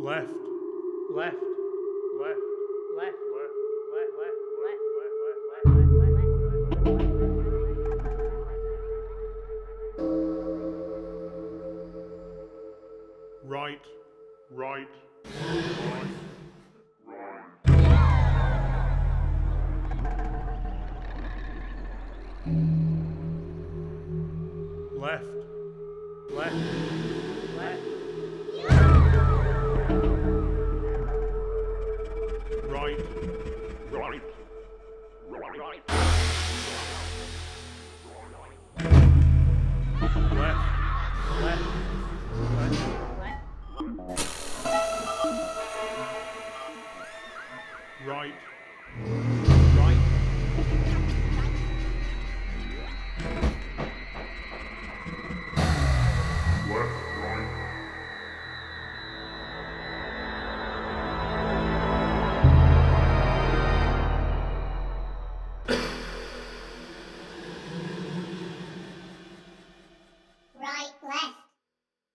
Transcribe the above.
left, left, left, left, left, left, left, left, left, left, left, left, right, right, right, left, left, left, right, right, right, left, left, left, right, right, left.